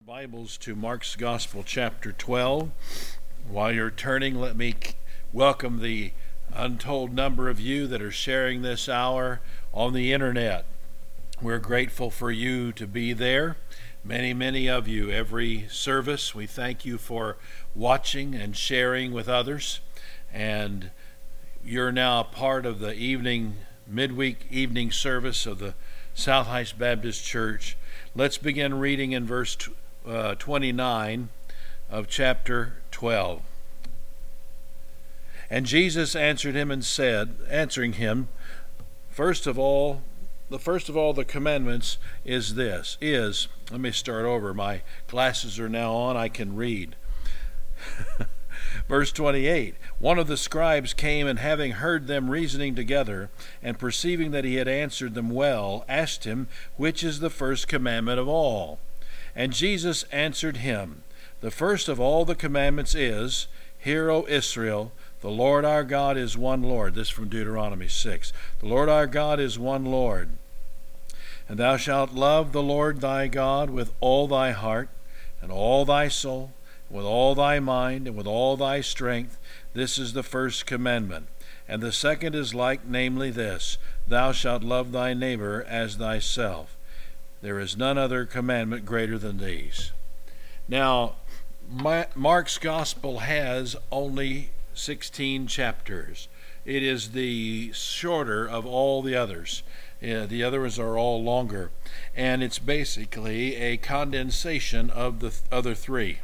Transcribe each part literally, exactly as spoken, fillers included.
Bibles to Mark's Gospel, chapter twelve. While you're turning, let me welcome the untold number of you that are sharing this hour on the internet. We're grateful for you to be there. Many, many of you, every service, we thank you for watching and sharing with others. And you're now a part of the evening, midweek evening service of the South Heights Baptist Church. Let's begin reading in verse uh, twenty-nine of chapter twelve. And Jesus answered him and said, answering him, first of all, the first of all the commandments is this, is, let me start over, my glasses are now on, I can read. Verse twenty-eight, one of the scribes came, and having heard them reasoning together, and perceiving that he had answered them well, asked him, which is the first commandment of all? And Jesus answered him, the first of all the commandments is, Hear, O Israel, the Lord our God is one Lord. This from Deuteronomy six. The Lord our God is one Lord. And thou shalt love the Lord thy God with all thy heart, and all thy soul, with all thy mind, and with all thy strength. This is the first commandment. And the second is like, namely this, Thou shalt love thy neighbor as thyself. There is none other commandment greater than these. Now, my, Mark's Gospel has only sixteen chapters. It is the shorter of all the others. Uh, the others are all longer. And it's basically a condensation of the th- other three.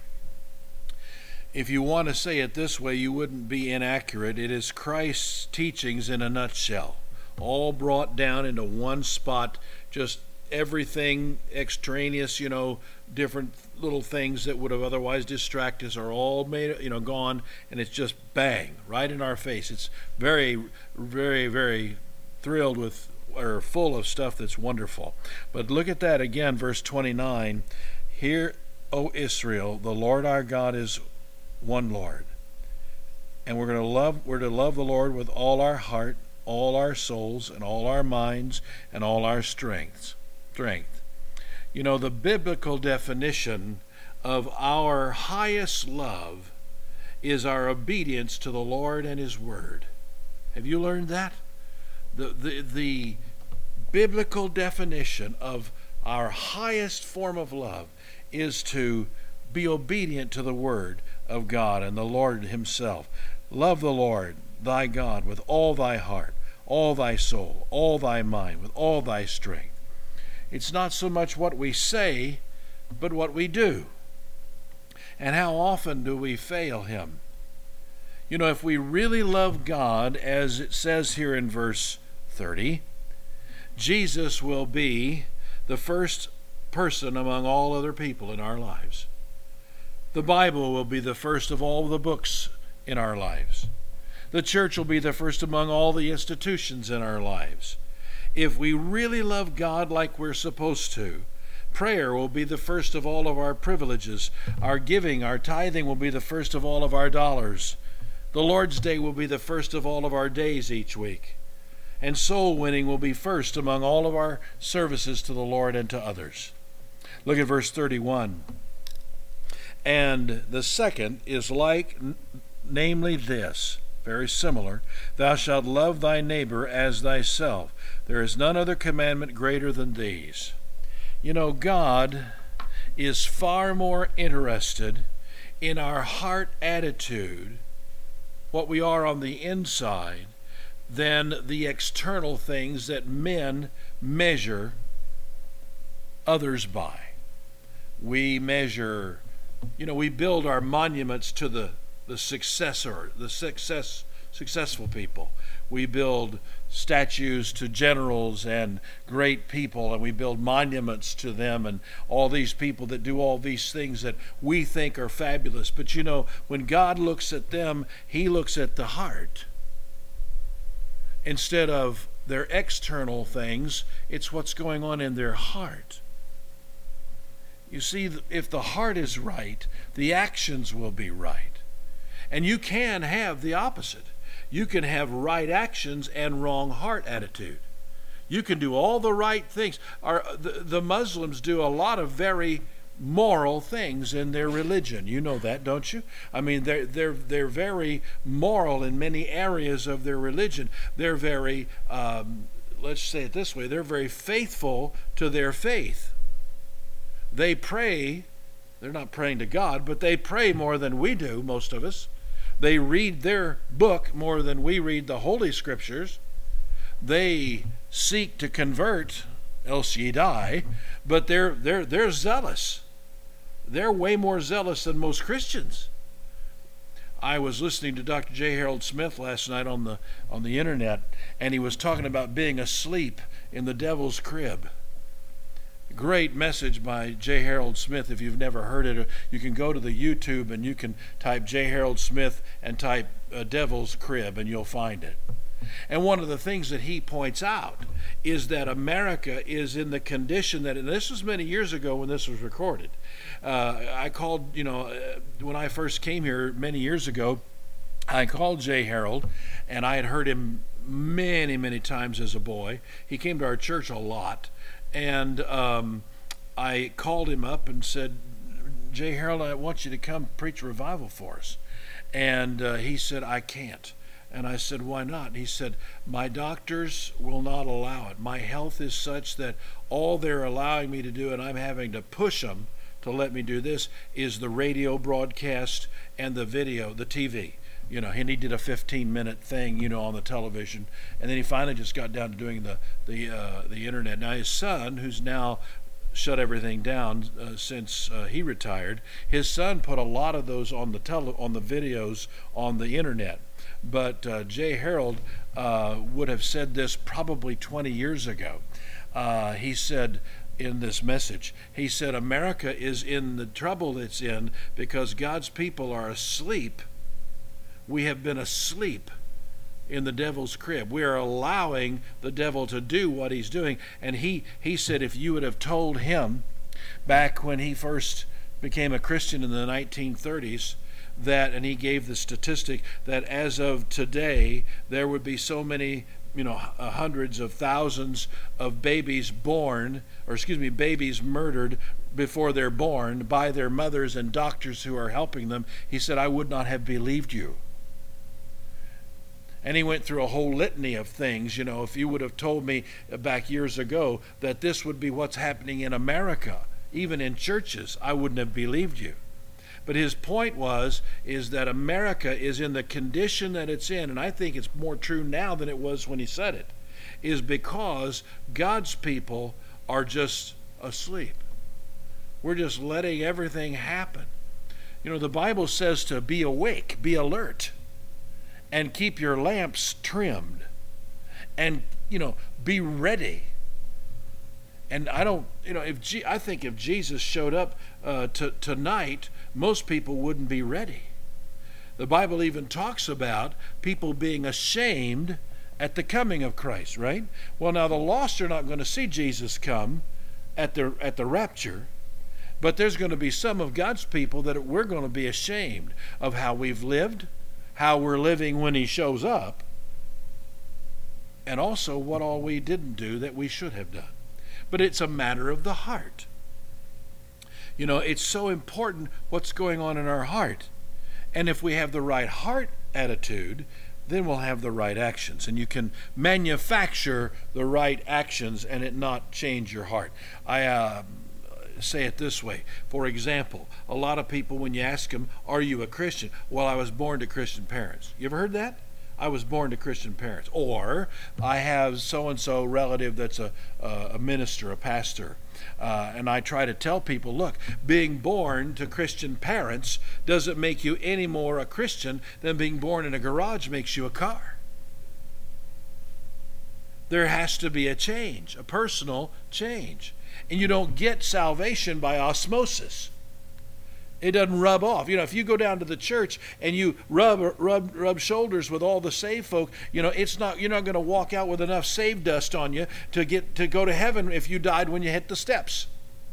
If you want to say it this way, you wouldn't be inaccurate. It is Christ's teachings in a nutshell, all brought down into one spot, just everything extraneous, you know, different little things that would have otherwise distracted us are all made, you know, gone, and it's just bang, right in our face. It's very, very, very thrilled with, or full of stuff that's wonderful. But look at that again, verse twenty-nine. Hear, O Israel, the Lord our God is one Lord. And we're going to love, we're to love the Lord with all our heart, all our souls, and all our minds, and all our strengths. Strength. You know, the biblical definition of our highest love is our obedience to the Lord and His Word. Have you learned that? The, the, the biblical definition of our highest form of love is to be obedient to the Word of God and the Lord Himself. Love the Lord thy God with all thy heart, all thy soul, all thy mind, with all thy strength. It's not so much what we say, but what we do. And how often do we fail Him? You know, if we really love God, as it says here in verse thirty, Jesus will be the first person among all other people in our lives. The Bible will be the first of all the books in our lives. The church will be the first among all the institutions in our lives. If we really love God like we're supposed to, prayer will be the first of all of our privileges. Our giving, our tithing will be the first of all of our dollars. The Lord's Day will be the first of all of our days each week. And soul winning will be first among all of our services to the Lord and to others. Look at verse thirty-one. And the second is like, namely this, very similar, Thou shalt love thy neighbor as thyself. There is none other commandment greater than these. You know, God is far more interested in our heart attitude, what we are on the inside, than the external things that men measure others by. We measure, you know, we build our monuments to the, the successor, the success, successful people. We build statues to generals and great people, and we build monuments to them and all these people that do all these things that we think are fabulous. But you know, when God looks at them, He looks at the heart. Instead of their external things, it's what's going on in their heart. You see, if the heart is right, the actions will be right. And you can have the opposite. You can have right actions and wrong heart attitude. You can do all the right things. Our, the, the Muslims do a lot of very moral things in their religion. You know that, don't you? I mean, they're they're they're very moral in many areas of their religion. They're very, um, let's say it this way, they're very faithful to their faith. They pray. They're not praying to God, but they pray more than we do, most of us. They read their book more than we read the Holy Scriptures. They seek to convert, else ye die, but they're they're they're zealous. They're way more zealous than most Christians. I was listening to Doctor J. Harold Smith last night on the on the internet, and he was talking about being asleep in the devil's crib. Great message by J. Harold Smith. If you've never heard it, you can go to the YouTube and you can type J. Harold Smith and type uh, Devil's Crib, and you'll find it. And one of the things that he points out is that America is in the condition that, and this was many years ago when this was recorded. Uh, I called, you know, uh, when I first came here many years ago, I called J. Harold, and I had heard him many, many times as a boy. He came to our church a lot. And um, I called him up and said, J. Harold, I want you to come preach revival for us. And uh, he said, I can't. And I said, why not? And he said, my doctors will not allow it. My health is such that all they're allowing me to do, and I'm having to push them to let me do this, is the radio broadcast and the video, the T V. You know, and he did a fifteen minute thing, you know, on the television, and then he finally just got down to doing the the uh, the internet. Now his son, who's now shut everything down uh, since uh, he retired, his son put a lot of those on the tele on the videos on the internet. But uh, J. Harold uh, would have said this probably twenty years ago. Uh, he said in this message, he said, America is in the trouble it's in because God's people are asleep. We have been asleep in the devil's crib. We are allowing the devil to do what he's doing. And he, he said if you would have told him back when he first became a Christian in the nineteen thirties, that, and he gave the statistic that as of today, there would be so many, you know, hundreds of thousands of babies born, or excuse me, babies murdered before they're born by their mothers and doctors who are helping them. He said, I would not have believed you. And he went through a whole litany of things. You know, if you would have told me back years ago that this would be what's happening in America, even in churches, I wouldn't have believed you. But his point was, is that America is in the condition that it's in, and I think it's more true now than it was when he said it, is because God's people are just asleep. We're just letting everything happen. You know, the Bible says to be awake, be alert, and keep your lamps trimmed, and, you know, be ready. And I don't, you know, if G- I think if Jesus showed up uh, to, tonight, most people wouldn't be ready. The Bible even talks about people being ashamed at the coming of Christ, right? Well, now the lost are not going to see Jesus come at the at the rapture, but there's going to be some of God's people that we're going to be ashamed of how we've lived, how we're living when he shows up, and also what all we didn't do that we should have done. But it's a matter of the heart. You know, it's so important what's going on in our heart. And if we have the right heart attitude, then we'll have the right actions. And you can manufacture the right actions and it not change your heart. I uh, say it this way. For example, a lot of people, when you ask them, are you a Christian? Well, I was born to Christian parents. You ever heard that? I was born to Christian parents. Or I have so-and-so relative that's a, a minister, a pastor. Uh, and I try to tell people, look, being born to Christian parents doesn't make you any more a Christian than being born in a garage makes you a car. There has to be a change, a personal change. And you don't get salvation by osmosis. It doesn't rub off. You know, if you go down to the church and you rub rub rub shoulders with all the saved folk, you know, it's not you're not going to walk out with enough saved dust on you to get to go to heaven if you died when you hit the steps.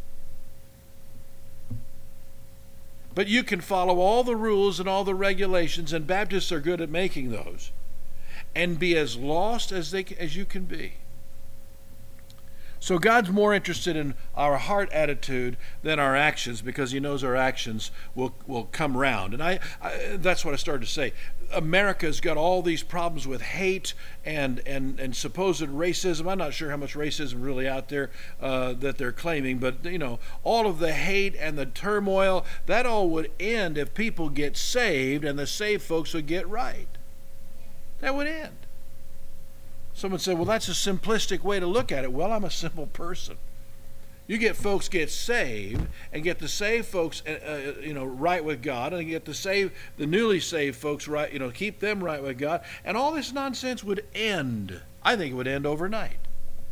But you can follow all the rules and all the regulations, and Baptists are good at making those, and be as lost as they as you can be. So God's more interested in our heart attitude than our actions, because he knows our actions will will come round. And I, I that's what I started to say. America's got all these problems with hate and and and supposed racism. I'm not sure how much racism really out there uh, that they're claiming, but you know, all of the hate and the turmoil, that all would end if people get saved and the saved folks would get right. That would end. Someone said, well, that's a simplistic way to look at it. Well, I'm a simple person. You get folks get saved and get the saved folks, uh, you know, right with God, and get the saved, the newly saved folks right, you know, keep them right with God, and all this nonsense would end. I think it would end overnight.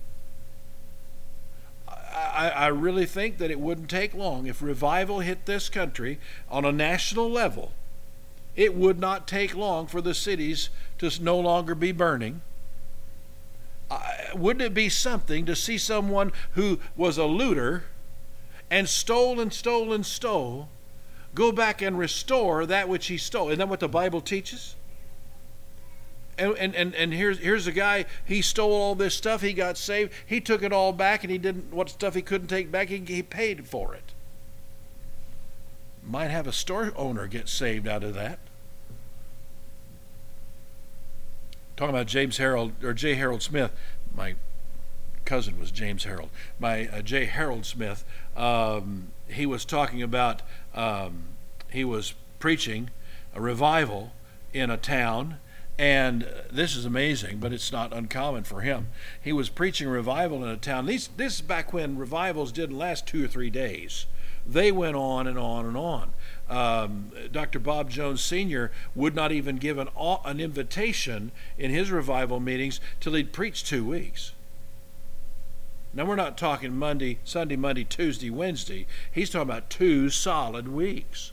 I, I really think that it wouldn't take long if revival hit this country on a national level. It would not take long for the cities to no longer be burning. Uh, wouldn't it be something to see someone who was a looter and stole and stole and stole go back and restore that which he stole? Isn't that what the Bible teaches? And, and, and, and here's, here's a guy, he stole all this stuff, he got saved, he took it all back, and he didn't, what stuff he couldn't take back, he, he paid for it. Might have a store owner get saved out of that. Talking about James Harold, or J. Harold Smith, my cousin was James Harold. My uh, J. Harold Smith, um, he was talking about, um, he was preaching a revival in a town, and this is amazing, but it's not uncommon for him. He was preaching a revival in a town. These, this is back when revivals didn't last two or three days. They went on and on and on. Um, Doctor Bob Jones Senior would not even give an, an invitation in his revival meetings till he'd preached two weeks. Now we're not talking Monday, Sunday, Monday, Tuesday, Wednesday. He's talking about two solid weeks.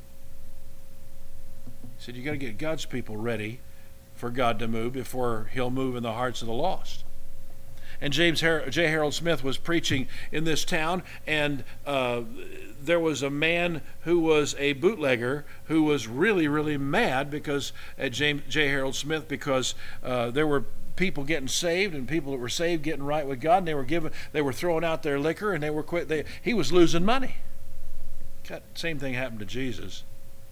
He said, you got to get God's people ready for God to move before he'll move in the hearts of the lost. And James Har- J. Harold Smith was preaching in this town, and uh, there was a man who was a bootlegger who was really, really mad because at James J. Harold Smith because uh, there were people getting saved and people that were saved getting right with God, and they were giving, they were throwing out their liquor, and they were quit. They, he was losing money. God, same thing happened to Jesus,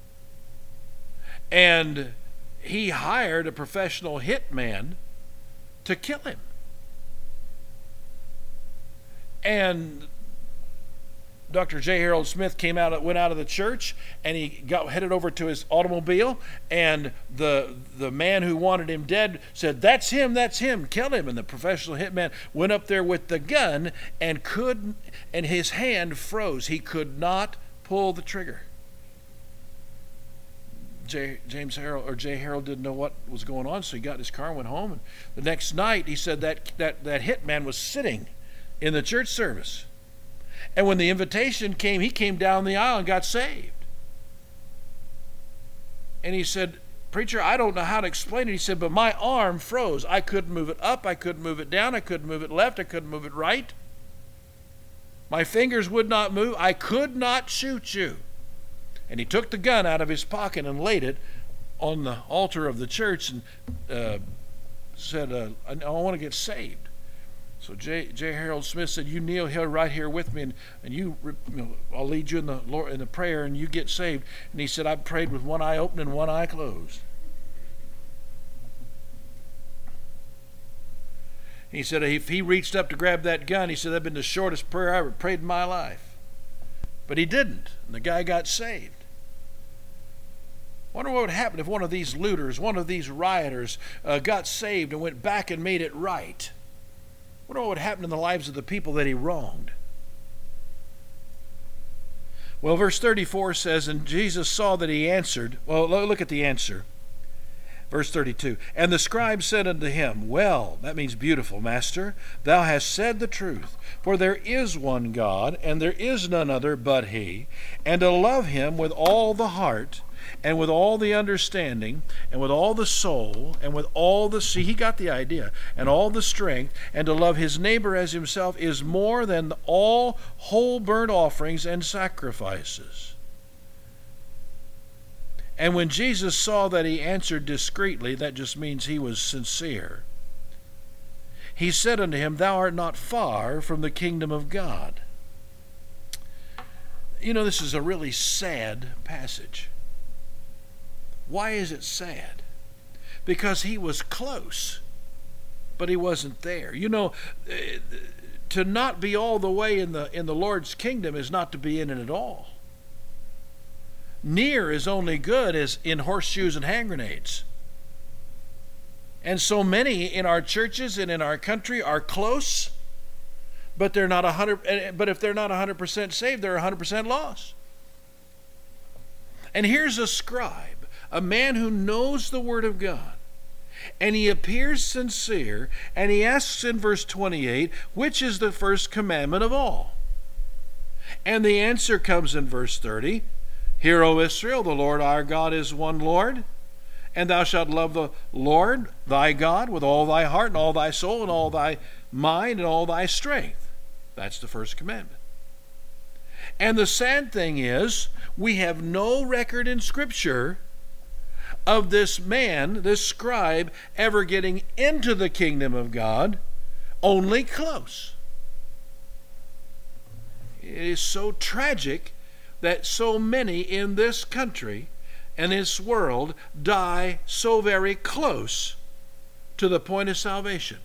and he hired a professional hitman to kill him. And Doctor J. Harold Smith came out, went out of the church, and he got headed over to his automobile. And the the man who wanted him dead said, "That's him, that's him, kill him." And the professional hitman went up there with the gun and could, and his hand froze. He could not pull the trigger. J, James Harold or J. Harold didn't know what was going on, so he got in his car and went home. And the next night, he said that that that hitman was sitting in the church service. And when the invitation came, he came down the aisle and got saved. And he said, "Preacher, I don't know how to explain it." He said, "But my arm froze. I couldn't move it up. I couldn't move it down. I couldn't move it left. I couldn't move it right. My fingers would not move. I could not shoot you." And he took the gun out of his pocket and laid it on the altar of the church and uh, said, uh, I, I want to get saved. So J. J. Harold Smith said, "You kneel here, right here with me, and, and you, you know, I'll lead you in the Lord in the prayer, and you get saved." And he said, "I prayed with one eye open and one eye closed." He said if he reached up to grab that gun, he said, "That'd been the shortest prayer I ever prayed in my life." But he didn't, and the guy got saved. Wonder what would happen if one of these looters, one of these rioters, uh, got saved and went back and made it right. Wonder what would happen in the lives of the people that he wronged. Well, verse thirty-four says, "And Jesus saw that he answered." Well, look at the answer. Verse thirty-two, "And the scribe said unto him, Well," that means beautiful, Master, "thou hast said the truth. For there is one God, and there is none other but he. And to love him with all the heart, and with all the understanding, and with all the soul, and with all the," see, he got the idea, "and all the strength, and to love his neighbor as himself is more than all whole burnt offerings and sacrifices." And when Jesus saw that he answered discreetly, that just means he was sincere, He said unto him, Thou art not far from the kingdom of God. You know, this is a really sad passage. Why is it sad? Because he was close, but he wasn't there. You know, to not be all the way in the in the Lord's kingdom is not to be in it at all. Near is only good as in horseshoes and hand grenades. And so many in our churches and in our country are close, but they're not a hundred. But if they're not a hundred percent saved, they're a hundred percent lost. And here's a scribe, a man who knows the Word of God, and he appears sincere, and he asks in verse twenty-eight, which is the first commandment of all? And the answer comes in verse thirty, Hear, O Israel, the Lord our God is one Lord, and thou shalt love the Lord thy God with all thy heart and all thy soul and all thy mind and all thy strength. That's the first commandment. And the sad thing is, we have no record in Scripture of this man, this scribe, ever getting into the kingdom of God, only close. It is so tragic that so many in this country and this world die so very close to the point of salvation.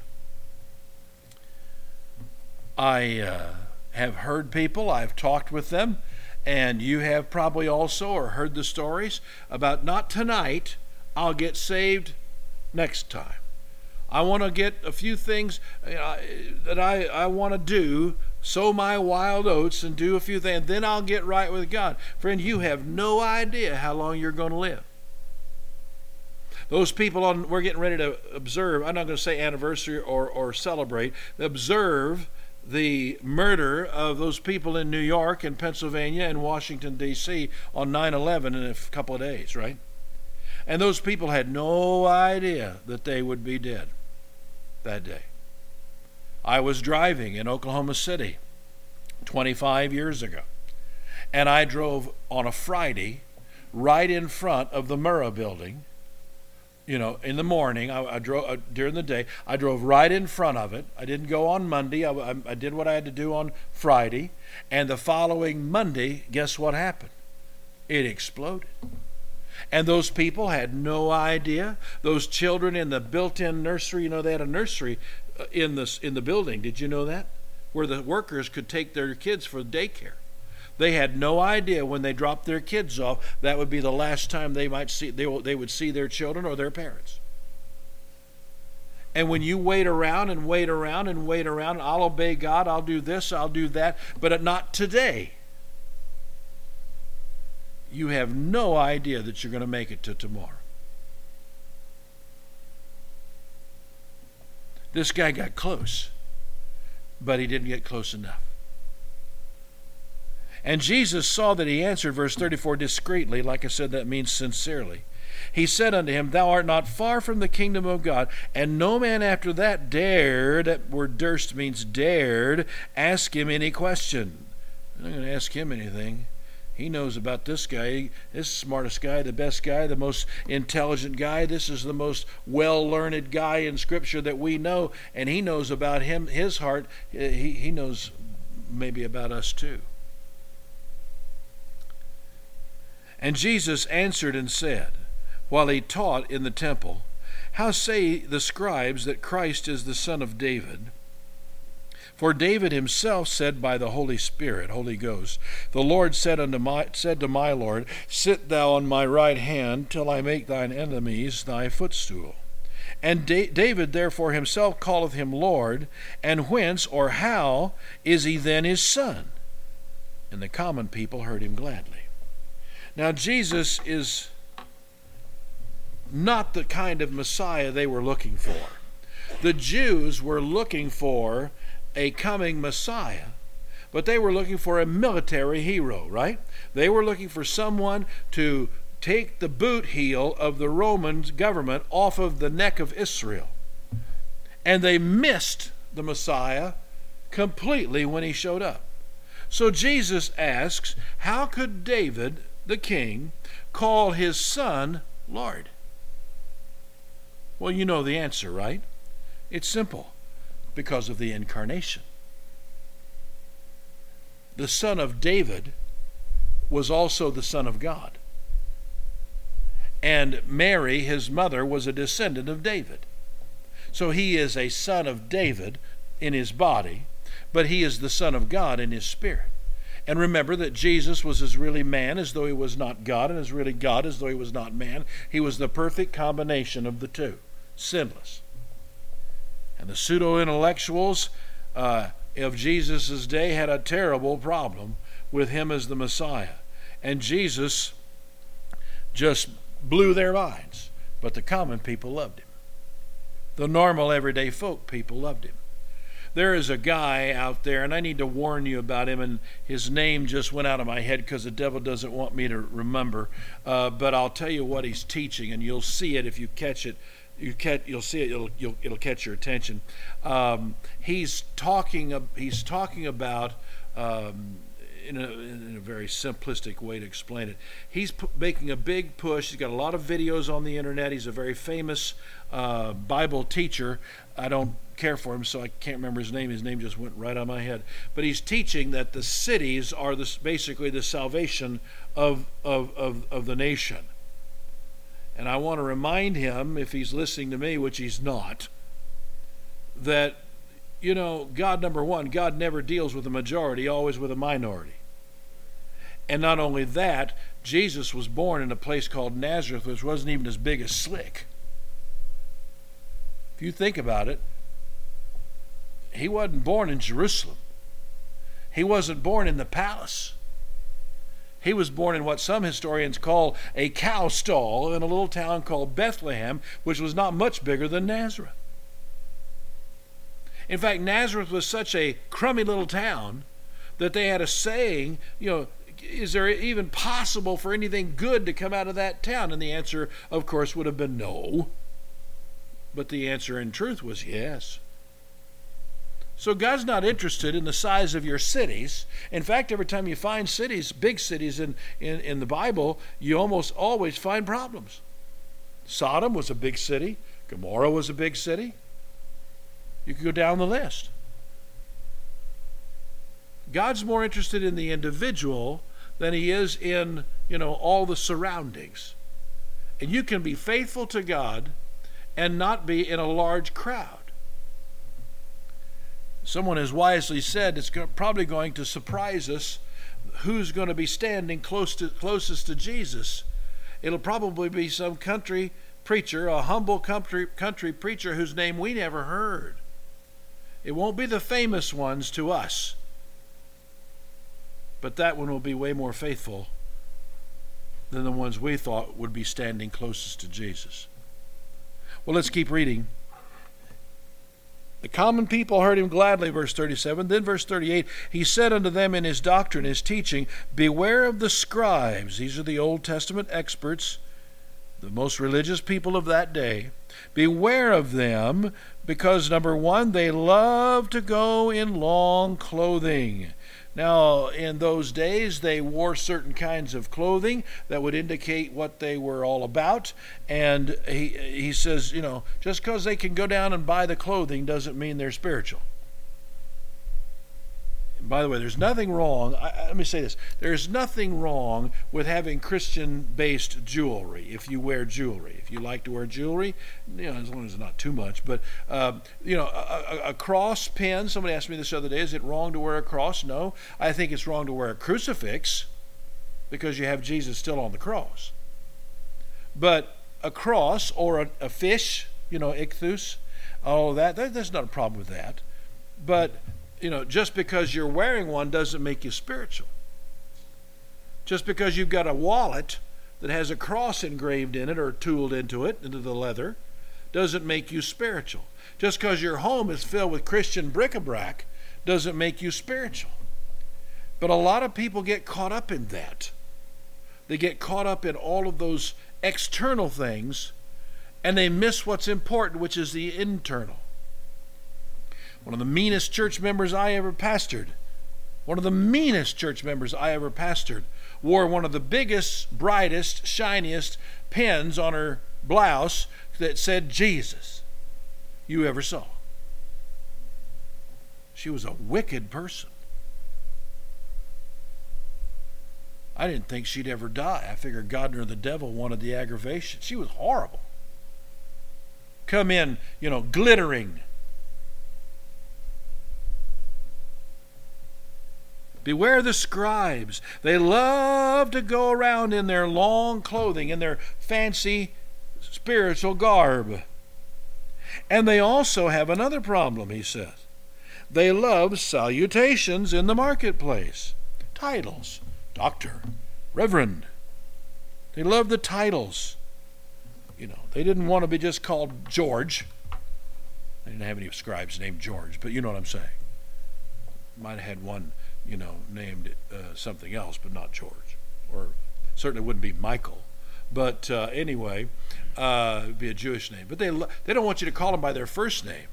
I uh, have heard people, I've talked with them, and you have probably also or heard the stories about, not tonight, I'll get saved next time. I want to get a few things uh, that I, I want to do, sow my wild oats and do a few things, and then I'll get right with God. Friend, you have no idea how long you're going to live. Those people on, we're getting ready to observe, I'm not going to say anniversary or, or celebrate, observe the murder of those people in New York and Pennsylvania and Washington, D C on nine eleven in a couple of days, right? And those people had no idea that they would be dead that day. I was driving in Oklahoma City twenty-five years ago, and I drove on a Friday right in front of the Murrah building. You know, in the morning, I, I drove uh, during the day. I drove right in front of it. I didn't go on Monday. I, I, I did what I had to do on Friday, and the following Monday, guess what happened? It exploded. And those people had no idea. Those children in the built-in nursery, you know, they had a nursery in the in the building. Did you know that? Where the workers could take their kids for daycare. They had no idea when they dropped their kids off that would be the last time they might see they they would see their children or their parents. And when you wait around and wait around and wait around, I'll obey God, I'll do this, I'll do that, but not today. You have no idea that you're going to make it to tomorrow. This guy got close, but he didn't get close enough. And Jesus saw that he answered, verse thirty-four, discreetly. Like I said, that means sincerely. He said unto him, Thou art not far from the kingdom of God. And no man after that dared, that word durst means dared, ask him any question. I'm not going to ask him anything. He knows about this guy. This is the smartest guy, the best guy, the most intelligent guy. This is the most well-learned guy in Scripture that we know. And he knows about him, his heart. He, he knows maybe about us too. And Jesus answered and said, while he taught in the temple, How say the scribes that Christ is the son of David? For David himself said by the Holy Spirit, Holy Ghost, The Lord said unto my said to my Lord, Sit thou on my right hand till I make thine enemies thy footstool. And da- David therefore himself calleth him Lord, and whence or how is he then his son? And the common people heard him gladly. Now Jesus is not the kind of Messiah they were looking for. The Jews were looking for a coming Messiah, but they were looking for a military hero, right? They were looking for someone to take the boot heel of the Roman government off of the neck of Israel. And they missed the Messiah completely when he showed up. So Jesus asks, how could David, the king, call his son Lord? Well, you know the answer, right? It's simple. Because of the incarnation. The son of David was also the son of God. And Mary, his mother, was a descendant of David. So he is a son of David in his body, but he is the son of God in his spirit. And remember that Jesus was as really man as though he was not God, and as really God as though he was not man. He was the perfect combination of the two, sinless. And the pseudo-intellectuals uh, of Jesus' day had a terrible problem with him as the Messiah. And Jesus just blew their minds. But the common people loved him. The normal, everyday folk people loved him. There is a guy out there, and I need to warn you about him, and his name just went out of my head because the devil doesn't want me to remember. Uh, but I'll tell you what he's teaching, and you'll see it if you catch it. You catch, you'll see it. It'll, you'll, it'll catch your attention. Um, he's talking. He's talking about um, in, a, in a very simplistic way to explain it. He's p- making a big push. He's got a lot of videos on the internet. He's a very famous uh, Bible teacher. I don't care for him, so I can't remember his name. His name just went right on my head. But he's teaching that the cities are this, basically the salvation of of of, of the nation. And I want to remind him, if he's listening to me, which he's not, that, you know, God, number one, God never deals with a majority, always with a minority. And not only that, Jesus was born in a place called Nazareth, which wasn't even as big as Slick. If you think about it, he wasn't born in Jerusalem. He wasn't born in the palace. He was born in what some historians call a cow stall in a little town called Bethlehem, which was not much bigger than Nazareth. In fact, Nazareth was such a crummy little town that they had a saying, you know, is there even possible for anything good to come out of that town? And the answer, of course, would have been no. But the answer in truth was yes. So God's not interested in the size of your cities. In fact, every time you find cities, big cities in, in, in the Bible, you almost always find problems. Sodom was a big city. Gomorrah was a big city. You could go down the list. God's more interested in the individual than he is in, you know, all the surroundings. And you can be faithful to God and not be in a large crowd. Someone has wisely said it's probably going to surprise us who's going to be standing close to, closest to Jesus. It'll probably be some country preacher, a humble country, country preacher whose name we never heard. It won't be the famous ones to us, but that one will be way more faithful than the ones we thought would be standing closest to Jesus. Well, let's keep reading. The common people heard him gladly, verse thirty-seven. Then verse thirty-eight, he said unto them in his doctrine, his teaching, beware of the scribes. These are the Old Testament experts, the most religious people of that day. Beware of them, because number one, they love to go in long clothing. Now, in those days, they wore certain kinds of clothing that would indicate what they were all about. And he he says, you know, just because they can go down and buy the clothing doesn't mean they're spiritual. And by the way, there's nothing wrong, I, let me say this, there's nothing wrong with having Christian-based jewelry if you wear jewelry. If you like to wear jewelry, you know, as long as it's not too much. But, uh, you know, a, a, a cross pin, somebody asked me this the other day, is it wrong to wear a cross? No. I think it's wrong to wear a crucifix because you have Jesus still on the cross. But a cross or a, a fish, you know, ichthus, all of that, that, there's not a problem with that. But you know, just because you're wearing one doesn't make you spiritual. Just because you've got a wallet that has a cross engraved in it or tooled into it, into the leather, doesn't make you spiritual. Just because your home is filled with Christian bric-a-brac doesn't make you spiritual. But a lot of people get caught up in that. They get caught up in all of those external things, and they miss what's important, which is the internal. One of the meanest church members I ever pastored, one of the meanest church members I ever pastored, wore one of the biggest, brightest, shiniest pins on her blouse that said Jesus you ever saw. She was a wicked person. I didn't think she'd ever die. I figured God or the devil wanted the aggravation. She was horrible. Come in, you know, glittering. Beware the scribes. They love to go around in their long clothing, in their fancy spiritual garb. And they also have another problem, he says. They love salutations in the marketplace. Titles. Doctor, Reverend. They love the titles. You know, they didn't want to be just called George. They didn't have any scribes named George, but you know what I'm saying. Might have had one, you know, named uh, something else, but not George. Or certainly wouldn't be Michael. But uh, anyway, uh, it'd be a Jewish name. But they lo- they don't want you to call them by their first name.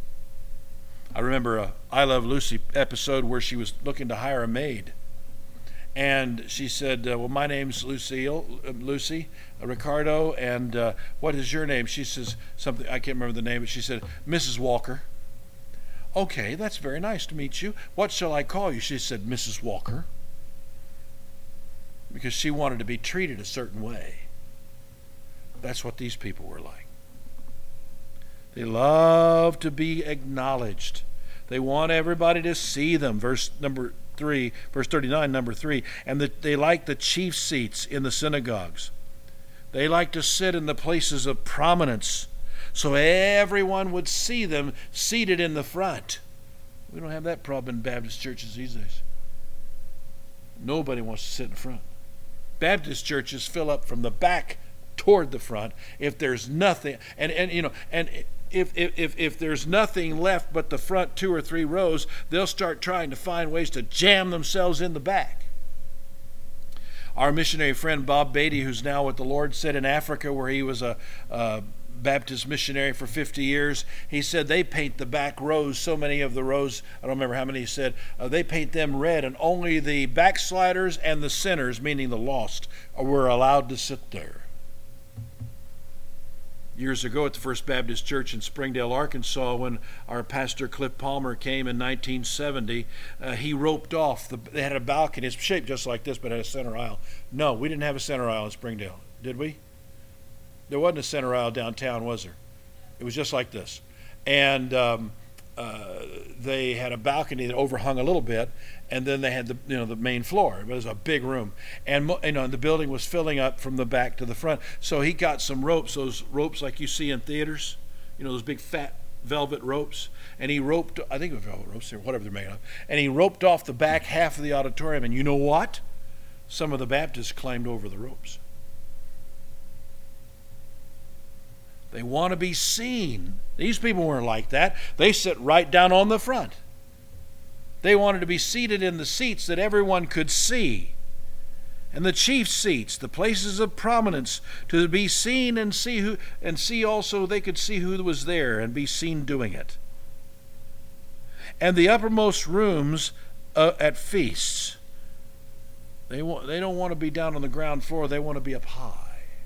I remember a I Love Lucy episode where she was looking to hire a maid. And she said, uh, well, my name's Lucille, uh, Lucy, uh, Ricardo, and uh, what is your name? She says something, I can't remember the name, but she said, Missus Walker. Okay, that's very nice to meet you. What shall I call you? She said, Missus Walker. Because she wanted to be treated a certain way. That's what these people were like. They love to be acknowledged. They want everybody to see them. Verse number three, verse thirty-nine, number three. And the, they like the chief seats in the synagogues. They like to sit in the places of prominence, so everyone would see them seated in the front. We don't have that problem in Baptist churches these days. Nobody wants to sit in front. Baptist churches fill up from the back toward the front. If there's nothing, and, and you know, and if, if if there's nothing left but the front two or three rows, they'll start trying to find ways to jam themselves in the back. Our missionary friend Bob Beatty, who's now with the Lord, said in Africa, where he was a, a Baptist missionary for fifty years, he said they paint the back rows, so many of the rows, I don't remember how many he said, uh, they paint them red, and only the backsliders and the sinners, meaning the lost, were allowed to sit there. Years ago at the First Baptist Church in Springdale, Arkansas, when our pastor Cliff Palmer came in nineteen seventy, uh, he roped off. The, they had a balcony. It's shaped just like this, but had a center aisle. No, we didn't have a center aisle in Springdale, did we? There wasn't a center aisle downtown, was there? It was just like this. And um, uh, they had a balcony that overhung a little bit, and then they had the you know the main floor. It was a big room, and you know the building was filling up from the back to the front. So he got some ropes, those ropes like you see in theaters, you know those big fat velvet ropes, and he roped. I think it was velvet ropes or whatever they're made of, and he roped off the back half of the auditorium. And you know what? Some of the Baptists climbed over the ropes. They want to be seen. These people weren't like that. They sit right down on the front. They wanted to be seated in the seats that everyone could see. And the chief seats, the places of prominence, to be seen and see who, and see also they could see who was there and be seen doing it. And the uppermost rooms uh, at feasts. They want, they don't want to be down on the ground floor. They want to be up high.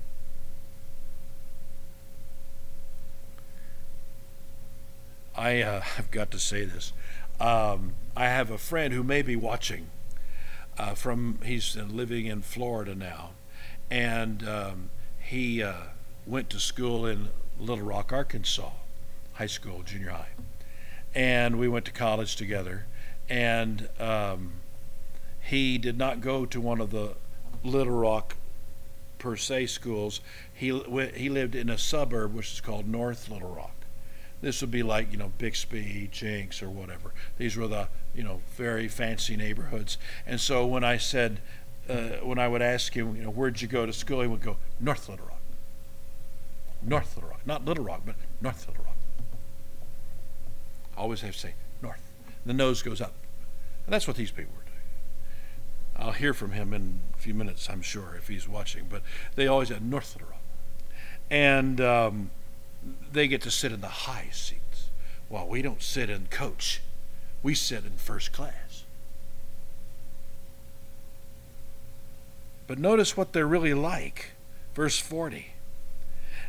I, uh, I've got to say this. Um, I have a friend who may be watching. Uh, from he's living in Florida now, and um, he uh, went to school in Little Rock, Arkansas, high school, junior high, and we went to college together. And um, he did not go to one of the Little Rock per se schools. He he lived in a suburb which is called North Little Rock. This would be like, you know, Bixby, Jenks, or whatever. These were the, you know, very fancy neighborhoods. And so when I said, uh, when I would ask him, you know, where'd you go to school? He would go, North Little Rock. North Little Rock. Not Little Rock, but North Little Rock. I always have to say, North. The nose goes up. And that's what these people were doing. I'll hear from him in a few minutes, I'm sure, if he's watching. But they always had North Little Rock. And um, they get to sit in the high seats. Well, we don't sit in coach. We sit in first class. But notice what they're really like. Verse forty.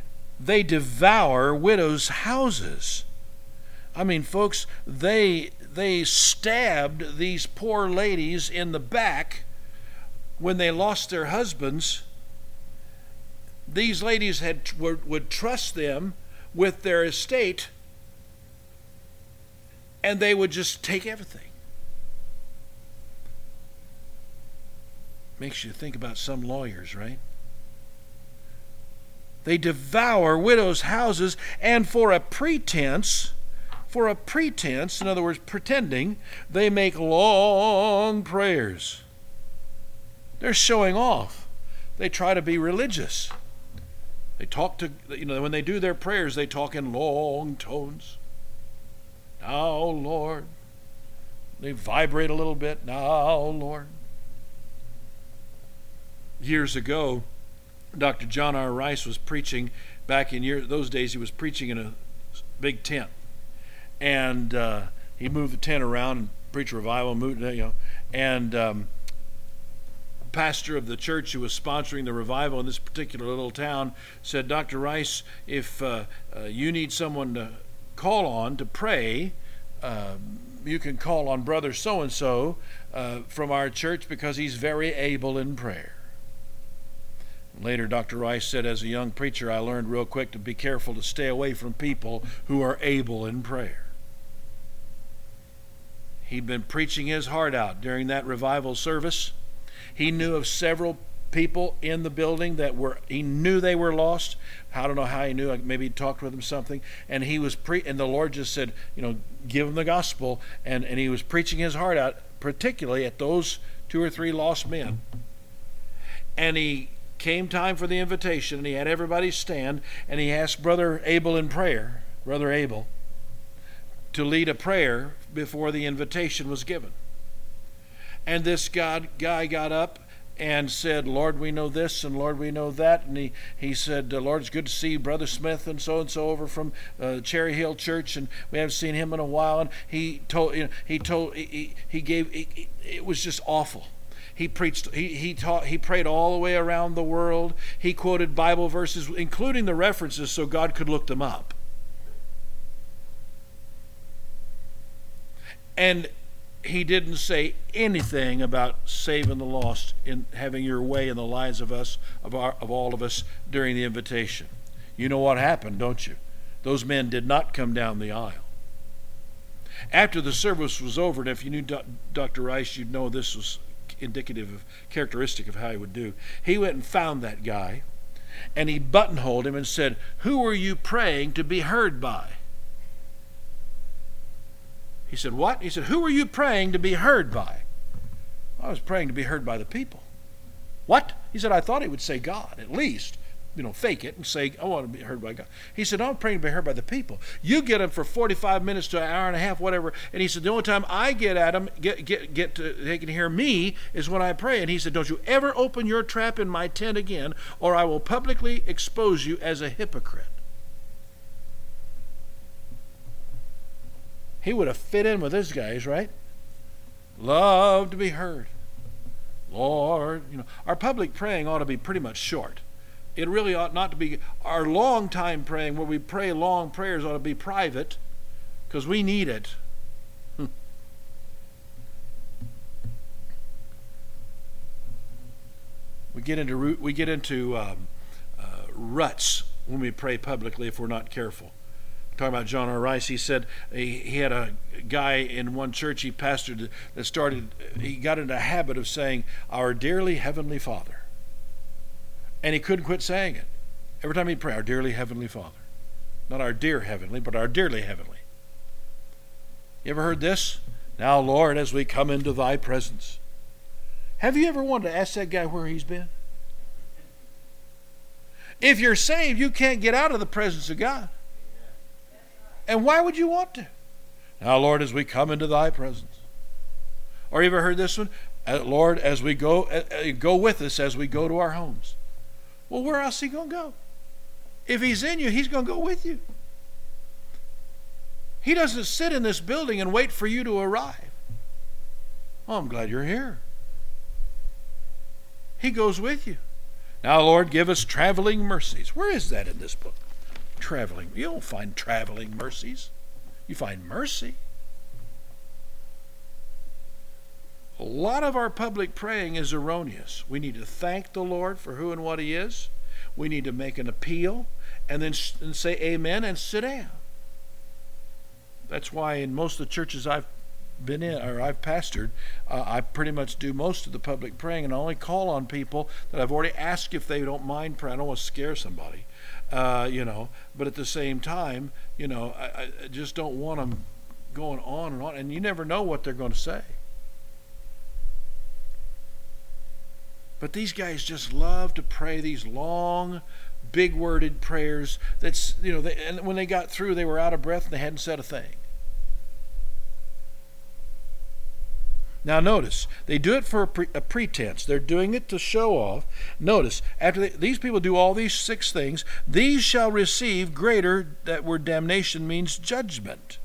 They devour widows' houses. I mean, folks, they they stabbed these poor ladies in the back when they lost their husbands. These ladies had would, would trust them with their estate, and they would just take everything. Makes you think about some lawyers, right? They devour widows' houses, and for a pretense, for a pretense, in other words, pretending, they make long prayers. They're showing off. They try to be religious. They talk to, you know, when they do their prayers, they talk in long tones. Now, Lord. They vibrate a little bit. Now, Lord. Years ago, Doctor John R. Rice was preaching back in year, those days. He was preaching in a big tent, and uh, he moved the tent around and preached revival, moved, you know, and um, pastor of the church who was sponsoring the revival in this particular little town said, Doctor Rice, if uh, uh, you need someone to call on to pray, uh, you can call on brother so and so from our church because he's very able in prayer. Later, Doctor Rice said, as a young preacher, I learned real quick to be careful to stay away from people who are able in prayer. He'd been preaching his heart out during that revival service. He knew of several people in the building that were, he knew they were lost. I don't know how he knew. Maybe he talked with them something. And he was pre, and the Lord just said, you know, give them the gospel. And, and he was preaching his heart out, particularly at those two or three lost men. And he came time for the invitation, and he had everybody stand, and he asked Brother Abel in prayer, Brother Abel, to lead a prayer before the invitation was given. And this God, guy got up and said, Lord, we know this, and Lord, we know that. And he, he said, Lord, it's good to see Brother Smith and so-and-so over from uh, Cherry Hill Church, and we haven't seen him in a while. And he told, you know, he told, he, he gave, he, it was just awful. He preached, he, he taught, he prayed all the way around the world. He quoted Bible verses, including the references, so God could look them up. And he didn't say anything about saving the lost and having your way in the lives of us, of our, of all of us during the invitation. You know what happened, don't you? Those men did not come down the aisle. After the service was over, and if you knew Doctor Rice, you'd know this was indicative of, characteristic of how he would do. He went and found that guy, and he buttonholed him and said, who are you praying to be heard by? He said, what? He said, who are you praying to be heard by? I was praying to be heard by the people. What? He said, I thought he would say God, at least. You know, fake it and say, I want to be heard by God. He said, no, I'm praying to be heard by the people. You get them for forty-five minutes to an hour and a half, whatever. And he said, the only time I get at them, get, get, get to, they can hear me, is when I pray. And he said, don't you ever open your trap in my tent again, or I will publicly expose you as a hypocrite. He would have fit in with these guys, right? Love to be heard. Lord, you know, our public praying ought to be pretty much short. It really ought not to be. Our long time praying, where we pray long prayers, ought to be private, because we need it. we get into we get into um, uh, ruts when we pray publicly if we're not careful. Talking about John R. Rice, he said he, he had a guy in one church he pastored that started. He got into a habit of saying, "Our dearly heavenly Father." And he couldn't quit saying it. Every time he'd pray, our dearly heavenly Father. Not our dear heavenly, but our dearly heavenly. You ever heard this? Now, Lord, as we come into thy presence. Have you ever wanted to ask that guy where he's been? If you're saved, you can't get out of the presence of God. And why would you want to? Now, Lord, as we come into thy presence. Or you ever heard this one? Lord, as we go, uh, go with us as we go to our homes. Well, where else is he going to go? If he's in you, he's going to go with you. He doesn't sit in this building and wait for you to arrive. Oh, I'm glad you're here. He goes with you. Now, Lord, give us traveling mercies. Where is that in this book? Traveling. You don't find traveling mercies. You find mercy. A lot of our public praying is erroneous. We need to thank the Lord for who and what He is. We need to make an appeal and then and say amen and sit down. That's why in most of the churches I've been in or I've pastored, uh, I pretty much do most of the public praying, and I only call on people that I've already asked if they don't mind praying. I don't want to scare somebody, uh, you know, but at the same time, you know, I, I just don't want them going on and on, and you never know what they're going to say. But these guys just love to pray these long, big-worded prayers. That's, you know, they, and when they got through, they were out of breath and they hadn't said a thing. Now notice, they do it for a, pre- a pretense. They're doing it to show off. Notice, after they, these people do all these six things, these shall receive greater, that word damnation means judgment.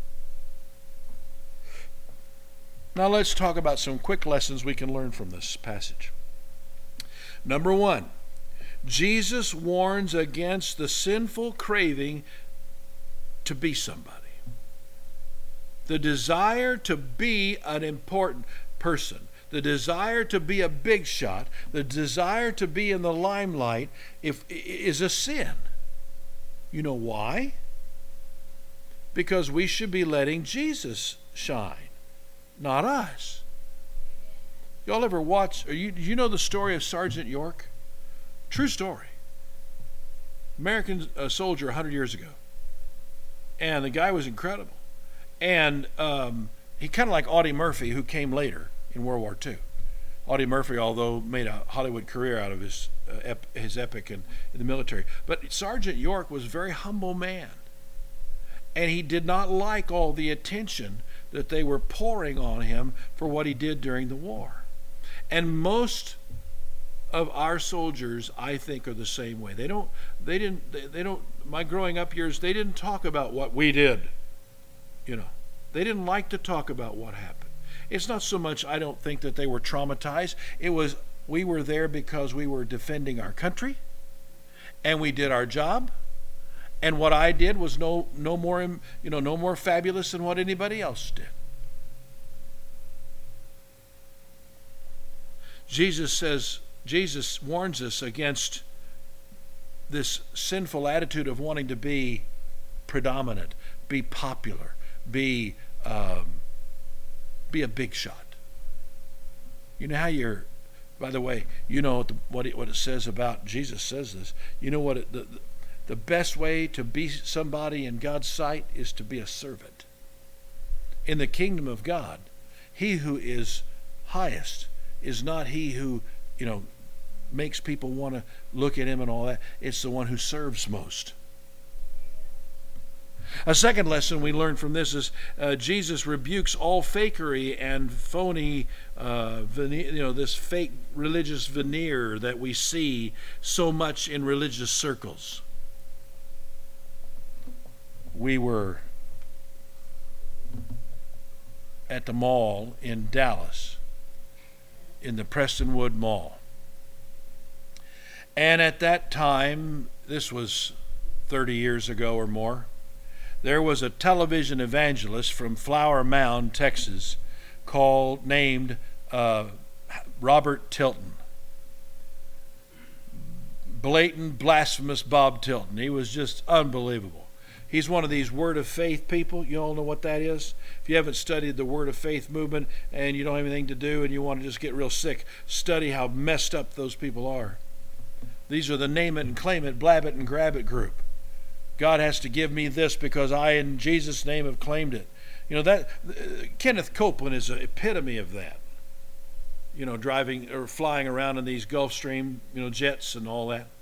Now let's talk about some quick lessons we can learn from this passage. Number one, Jesus warns against the sinful craving to be somebody. The desire to be an important person, the desire to be a big shot, the desire to be in the limelight if, is a sin. You know why? Because we should be letting Jesus shine, not us. Y'all ever watch, or you, you know the story of Sergeant York? True story. American uh, soldier one hundred years ago. And the guy was incredible. And um, he kind of like Audie Murphy, who came later in World War Two. Audie Murphy, although made a Hollywood career out of his uh, ep- his epic in, in the military. But Sergeant York was a very humble man. And he did not like all the attention that they were pouring on him for what he did during the war. And most of our soldiers, I think, are the same way. They don't, they didn't, they, they don't, my growing up years, they didn't talk about what we did. You know, they didn't like to talk about what happened. It's not so much, I don't think, that they were traumatized. It was, we were there because we were defending our country, and we did our job, and what I did was no, no more, you know, no more fabulous than what anybody else did. Jesus says, Jesus warns us against this sinful attitude of wanting to be predominant, be popular, be um, be a big shot. You know how you're, by the way, you know what, the, what, it, what it says about, Jesus says this, you know what, it, the, the best way to be somebody in God's sight is to be a servant. In the kingdom of God, he who is highest is not he who, you know, makes people want to look at him and all that. It's the one who serves most. A second lesson we learn from this is uh, Jesus rebukes all fakery and phony, uh, veneer, you know, this fake religious veneer that we see so much in religious circles. We were at the mall in Dallas, in the Prestonwood Mall. And at that time, this was thirty years ago or more, there was a television evangelist from Flower Mound, Texas, called, named uh, Robert Tilton. Blatant, blasphemous Bob Tilton. He was just unbelievable. He's one of these Word of Faith people. You all know what that is? If you haven't studied the Word of Faith movement and you don't have anything to do and you want to just get real sick, study how messed up those people are. These are the name it and claim it, blab it and grab it group. God has to give me this because I, in Jesus' name, have claimed it. You know, that uh, Kenneth Copeland is an epitome of that. You know, driving or flying around in these Gulfstream, you know, jets and all that.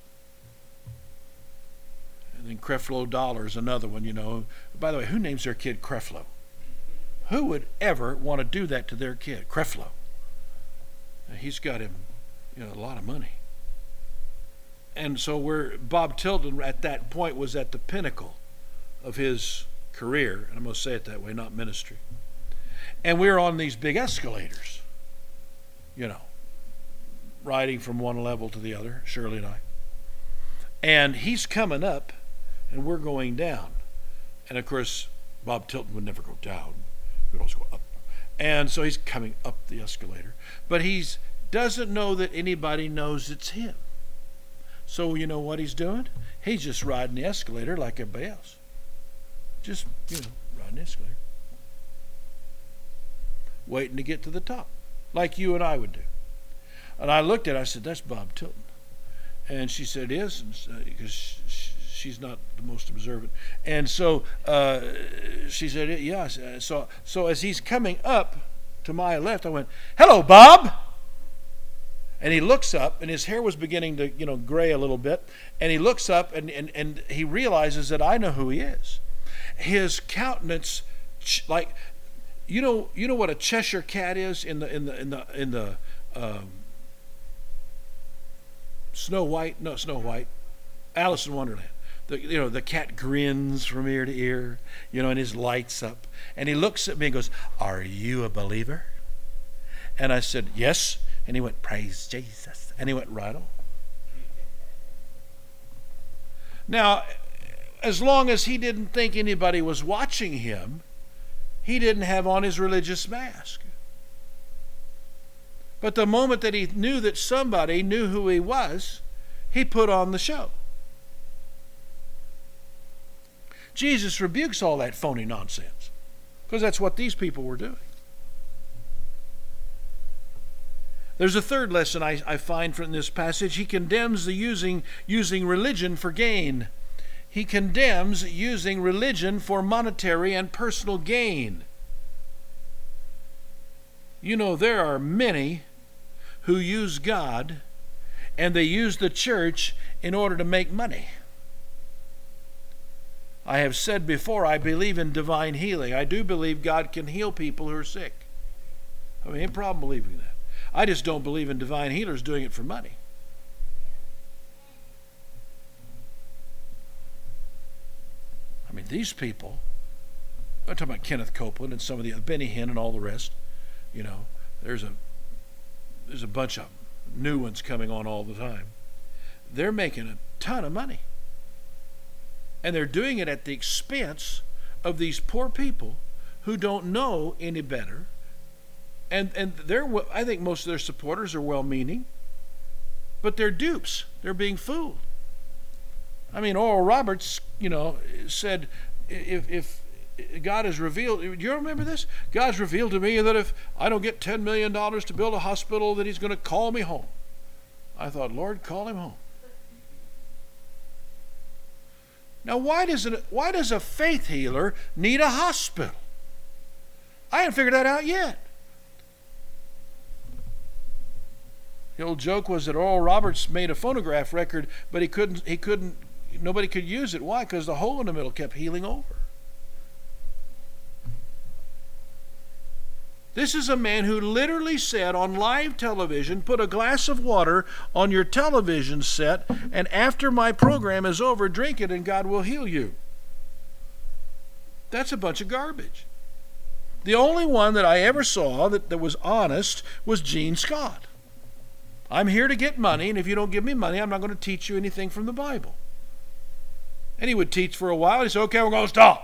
And then Creflo Dollar is another one, you know. By the way, who names their kid Creflo? Who would ever want to do that to their kid? Creflo. He's got him, you know, a lot of money. And so we're, Bob Tilton at that point was at the pinnacle of his career, and I'm going to say it that way, not ministry. And we were on these big escalators, you know, riding from one level to the other, Shirley and I. And he's coming up, and we're going down. And of course, Bob Tilton would never go down. He would always go up. And so he's coming up the escalator. But he doesn't know that anybody knows it's him. So you know what he's doing? He's just riding the escalator like everybody else. Just, you know, riding the escalator. Waiting to get to the top. Like you and I would do. And I looked at it, I said, that's Bob Tilton. And she said, it is, because she's not the most observant. And so uh, she said, yeah. So, so as he's coming up to my left, I went, hello, Bob. And he looks up, and his hair was beginning to, you know, gray a little bit. And he looks up, and, and, and he realizes that I know who he is. His countenance, like, you know, you know what a Cheshire cat is in the in the in the in the um, Snow White? No, Snow White. Alice in Wonderland. The, you know, the cat grins from ear to ear, you know, and his lights up. And he looks at me and goes, are you a believer? And I said, yes. And he went, praise Jesus. And he went right on. Now, as long as he didn't think anybody was watching him, he didn't have on his religious mask. But the moment that he knew that somebody knew who he was, he put on the show. Jesus rebukes all that phony nonsense, because that's what these people were doing. There's a third lesson I, I find from this passage. He condemns the using, using religion for gain. He condemns using religion for monetary and personal gain. You know, there are many who use God and they use the church in order to make money. I have said before, I believe in divine healing. I do believe God can heal people who are sick. I mean, no problem believing that. I just don't believe in divine healers doing it for money. I mean, these people, I'm talking about Kenneth Copeland and some of the Benny Hinn and all the rest. You know, there's a there's a bunch of new ones coming on all the time. They're making a ton of money. And they're doing it at the expense of these poor people who don't know any better. And and they're, I think most of their supporters are well-meaning, but they're dupes. They're being fooled. I mean, Oral Roberts, you know, said, if if God has revealed, do you remember this? God's revealed to me that if I don't get ten million dollars to build a hospital, that he's going to call me home. I thought, Lord, call him home. Now, why does it, why does a faith healer need a hospital? I haven't figured that out yet. The old joke was that Oral Roberts made a phonograph record, but he couldn't, he couldn't, nobody could use it. Why? Because the hole in the middle kept healing over. This is a man who literally said on live television, put a glass of water on your television set, and after my program is over, drink it and God will heal you. That's a bunch of garbage. The only one that I ever saw that, that was honest was Gene Scott. I'm here to get money, and if you don't give me money, I'm not going to teach you anything from the Bible. And he would teach for a while. He'd say, okay, we're going to stop.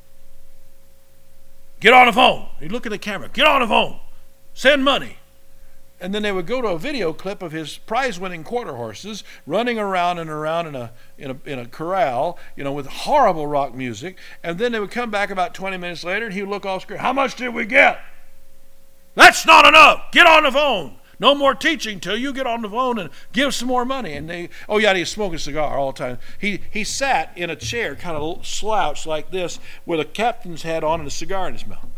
Get on the phone. He'd look at the camera. Get on the phone. Send money. And then they would go to a video clip of his prize-winning quarter horses running around and around in a, in a in a corral, you know, with horrible rock music. And then they would come back about twenty minutes later, and he would look off screen. How much did we get? That's not enough. Get on the phone. No more teaching till you get on the phone and give some more money. And they, oh yeah, he's smoking a cigar all the time. He he sat in a chair, kind of slouched like this, with a captain's hat on and a cigar in his mouth.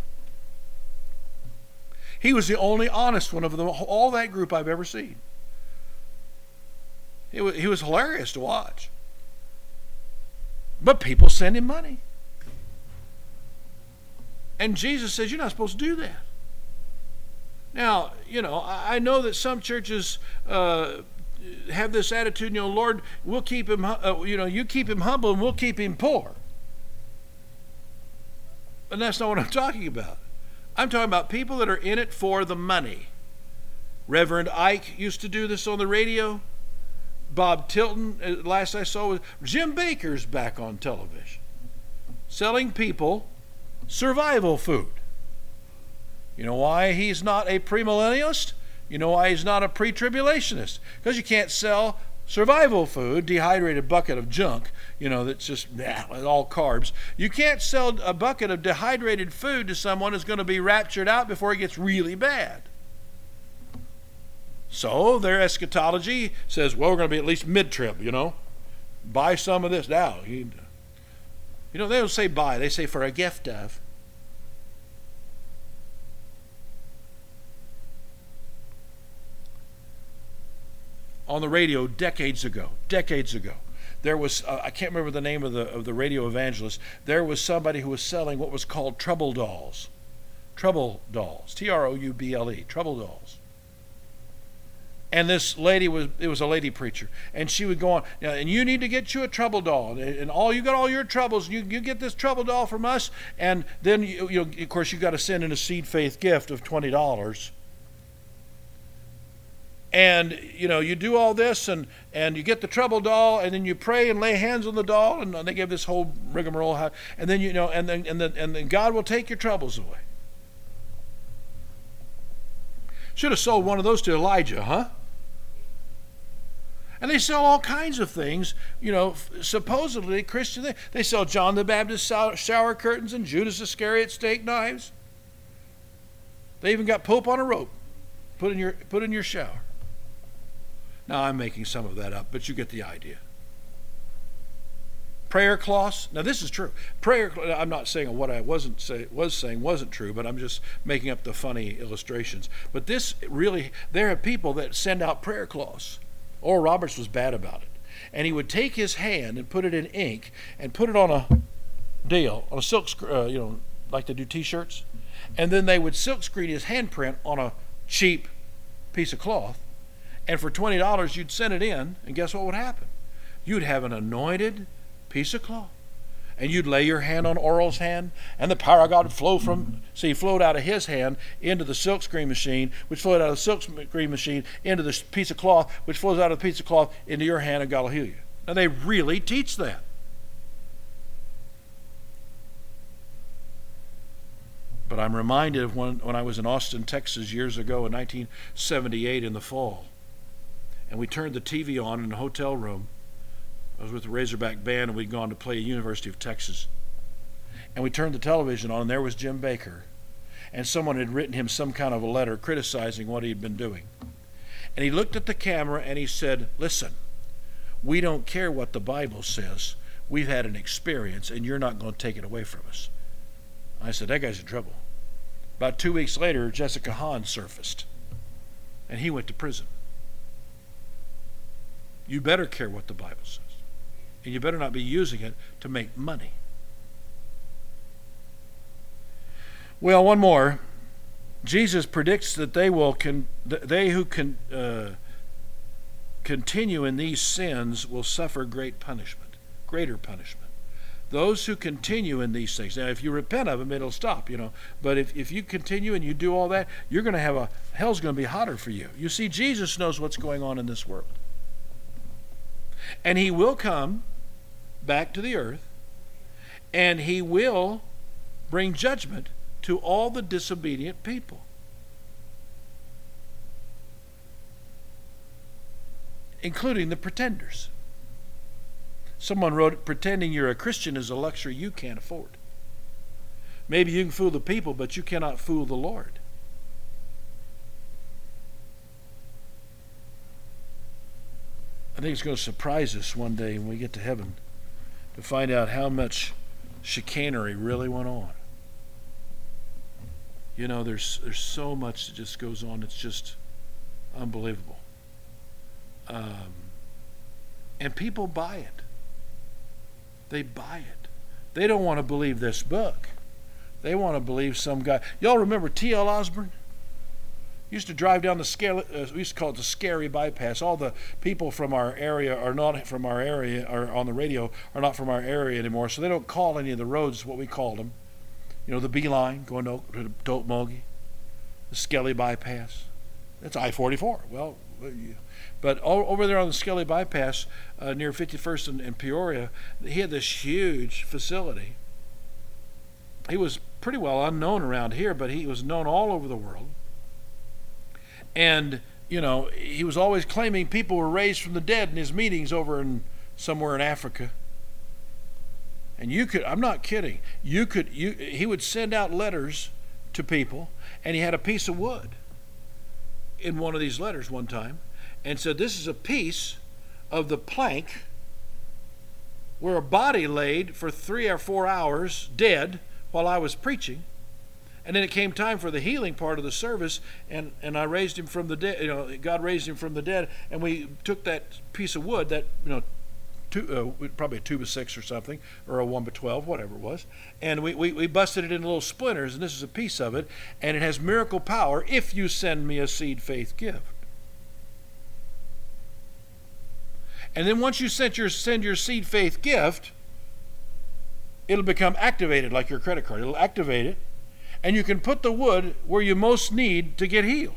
He was the only honest one of them, all that group I've ever seen. He was, he was hilarious to watch. But people send him money. And Jesus says, you're not supposed to do that. Now, you know, I know that some churches uh, have this attitude, you know, Lord, we'll keep him, uh, you know, you keep him humble and we'll keep him poor. And that's not what I'm talking about. I'm talking about people that are in it for the money. Reverend Ike used to do this on the radio. Bob Tilton, last I saw, was Jim Bakker's back on television, selling people survival food. You know why he's not a premillennialist? You know why he's not a pre-tribulationist? Because you can't sell survival food, dehydrated bucket of junk, you know, that's just yeah, all carbs. You can't sell a bucket of dehydrated food to someone who's going to be raptured out before it gets really bad. So their eschatology says, well, we're going to be at least mid-trib, you know. Buy some of this now. You know, they don't say buy, they say for a gift of. On the radio decades ago, decades ago, there was, uh, I can't remember the name of the of the radio evangelist, there was somebody who was selling what was called trouble dolls. Trouble dolls, T R O U B L E, trouble dolls. And this lady was, it was a lady preacher, and she would go on, and you need to get you a trouble doll, and all you got all your troubles, you you get this trouble doll from us, and then, you, you know, of course, you got to send in a seed faith gift of twenty dollars. And, you know, you do all this, and, and you get the trouble doll, and then you pray and lay hands on the doll, and they give this whole rigmarole, and then, you know, and then, and then, and then God will take your troubles away. Should have sold one of those to Elijah, huh? And they sell all kinds of things, you know, supposedly Christian. They sell John the Baptist shower curtains and Judas Iscariot steak knives. They even got Pope on a rope. Put in your, put in your shower. Now, I'm making some of that up, but you get the idea. Prayer cloths. Now, this is true. Prayer. I'm not saying what I wasn't say, was saying wasn't true, but I'm just making up the funny illustrations. But this really, there are people that send out prayer cloths. Oral Roberts was bad about it. And he would take his hand and put it in ink and put it on a deal, on a silk, uh, you know, like they do T-shirts. And then they would silk screen his handprint on a cheap piece of cloth. And for twenty dollars, you'd send it in, and guess what would happen? You'd have an anointed piece of cloth. And you'd lay your hand on Oral's hand, and the power of God would flow from, see, flowed out of his hand into the silk screen machine, which flowed out of the silk screen machine into this piece of cloth, which flows out of the piece of cloth into your hand, and God will heal you. Now, they really teach that. But I'm reminded of when, when I was in Austin, Texas years ago in nineteen seventy-eight in the fall. And we turned the T V on in a hotel room. I was with the Razorback Band, and we'd gone to play at University of Texas. And we turned the television on, and there was Jim Bakker. And someone had written him some kind of a letter criticizing what he'd been doing. And he looked at the camera, and he said, listen, we don't care what the Bible says. We've had an experience, and you're not going to take it away from us. I said, that guy's in trouble. About two weeks later, Jessica Hahn surfaced, and he went to prison. You better care what the Bible says. And you better not be using it to make money. Well, one more. Jesus predicts that they will con- they who can uh, continue in these sins will suffer great punishment, greater punishment. Those who continue in these things. Now, if you repent of them, it'll stop, you know. But if, if you continue and you do all that, you're going to have a, hell's going to be hotter for you. You see, Jesus knows what's going on in this world. And he will come back to the earth, and he will bring judgment to all the disobedient people, including the pretenders. Someone wrote, pretending you're a Christian is a luxury you can't afford. Maybe you can fool the people, but you cannot fool the Lord. I think it's going to surprise us one day when we get to heaven to find out how much chicanery really went on. You know, there's there's so much that just goes on. It's just unbelievable. Um, and people buy it. They buy it. They don't want to believe this book. They want to believe some guy. Y'all remember T L Osborne? Used to drive down the scary, uh, we used to call it the scary bypass. All the people from our area are not from our area, or on the radio are not from our area anymore, so they don't call any of the roads what we called them. You know, the Beeline going to, to, to Okmulgee, the Skelly bypass. That's I forty-four. Well, but all, over there on the Skelly bypass uh, near fifty-first and, and Peoria, he had this huge facility. He was pretty well unknown around here, but he was known all over the world. And, you know, he was always claiming people were raised from the dead in his meetings over in somewhere in Africa. And you could, I'm not kidding, you could, you, he would send out letters to people, and he had a piece of wood in one of these letters one time, and said, this is a piece of the plank where a body laid for three or four hours dead while I was preaching. And then it came time for the healing part of the service, and, and I raised him from the dead. You know, God raised him from the dead, and we took that piece of wood, that, you know, two, uh, probably a two by six or something, or a one by twelve, whatever it was, and we, we, we busted it into little splinters, and this is a piece of it, and it has miracle power if you send me a seed faith gift. And then once you send your send your seed faith gift, it'll become activated like your credit card. It'll activate it, and you can put the wood where you most need to get healed.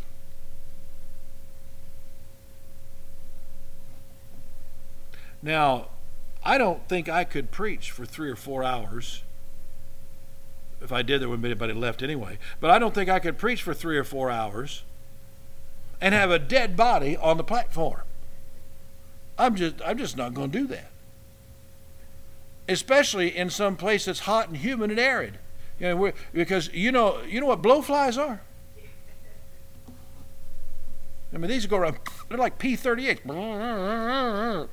Now, I don't think I could preach for three or four hours. If I did, there wouldn't be anybody left anyway. But I don't think I could preach for three or four hours and have a dead body on the platform. I'm just I'm just not going to do that. Especially in some place that's hot and humid and arid. You know, we're, because you know you know what blowflies are? I mean, these go around, they're like P thirty-eight. Now,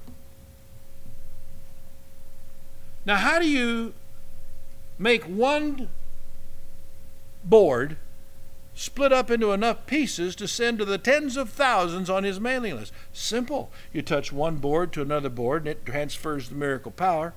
how do you make one board split up into enough pieces to send to the tens of thousands on his mailing list? Simple. You touch one board to another board, and it transfers the miracle power.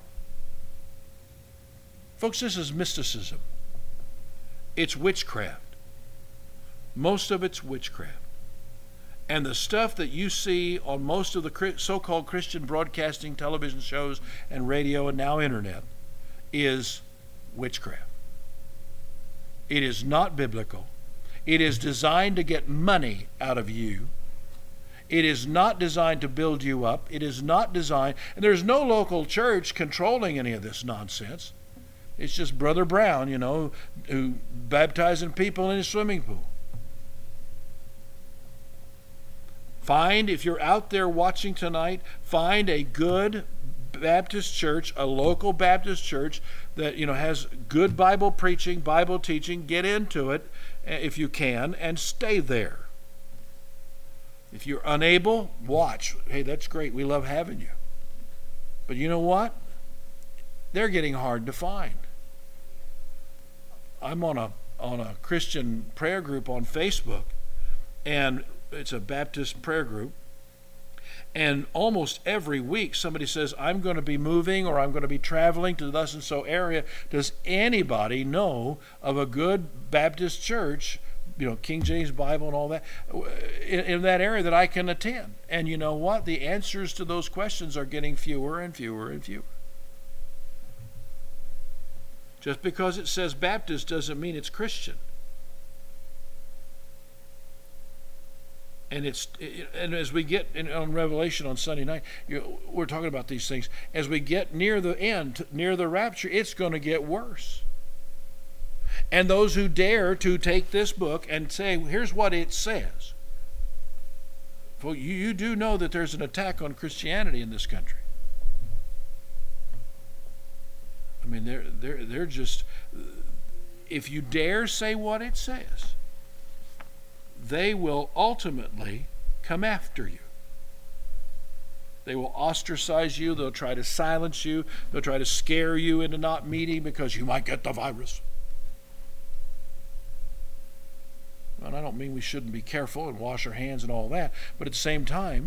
Folks, this is mysticism. It's witchcraft. Most of it's witchcraft. And the stuff that you see on most of the so-called Christian broadcasting television shows and radio and now internet is witchcraft. It is not biblical. It is designed to get money out of you. It is not designed to build you up. It is not designed, and there's no local church controlling any of this nonsense. It's just Brother Brown, you know, who baptizing people in his swimming pool. Find, if you're out there watching tonight, find a good Baptist church, a local Baptist church that, you know, has good Bible preaching, Bible teaching. Get into it if you can, and stay there. If you're unable, watch. Hey, that's great. We love having you. But you know what? They're getting hard to find. I'm on a on a Christian prayer group on Facebook, and it's a Baptist prayer group. And almost every week somebody says, I'm going to be moving or I'm going to be traveling to thus and so area. Does anybody know of a good Baptist church, you know, King James Bible and all that, in, in that area that I can attend? And you know what? The answers to those questions are getting fewer and fewer and fewer. Just because it says Baptist doesn't mean it's Christian. And it's and as we get in, on Revelation on Sunday night, you know, we're talking about these things. As we get near the end, near the rapture, it's going to get worse. And those who dare to take this book and say, here's what it says. Well, you, you do know that there's an attack on Christianity in this country. I mean, they're they're they're just, if you dare say what it says, they will ultimately come after you. They will ostracize you. They'll try to silence you. They'll try to scare you into not meeting because you might get the virus. And I don't mean we shouldn't be careful and wash our hands and all that, but at the same time,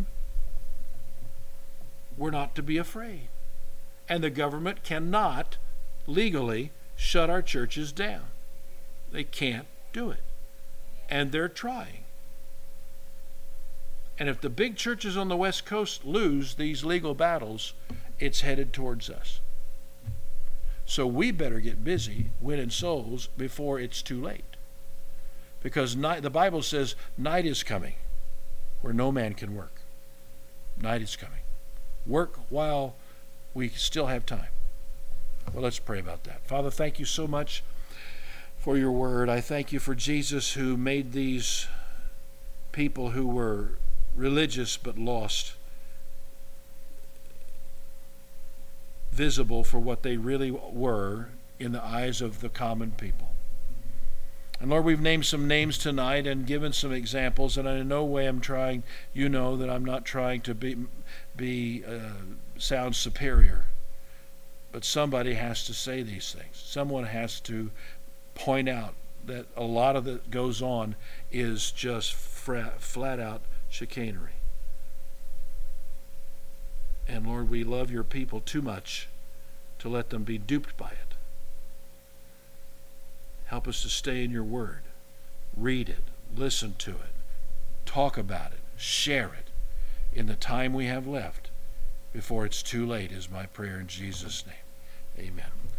we're not to be afraid. And the government cannot legally shut our churches down. They can't do it. And they're trying. And if the big churches on the West Coast lose these legal battles, it's headed towards us. So we better get busy winning souls before it's too late. Because night, the Bible says night is coming where no man can work. Night is coming. Work while we still have time. Well, let's pray about that. Father, thank you so much for your word. I thank you for Jesus, who made these people who were religious but lost visible for what they really were in the eyes of the common people. And Lord, we've named some names tonight and given some examples, and in no way I'm trying, you know that I'm not trying to be, be uh, sound superior. But somebody has to say these things. Someone has to point out that a lot of that goes on is just flat, flat out chicanery. And Lord, we love your people too much to let them be duped by it. Help us to stay in your word. Read it, listen to it, talk about it, share it in the time we have left before it's too late, is my prayer in Jesus' name. Amen.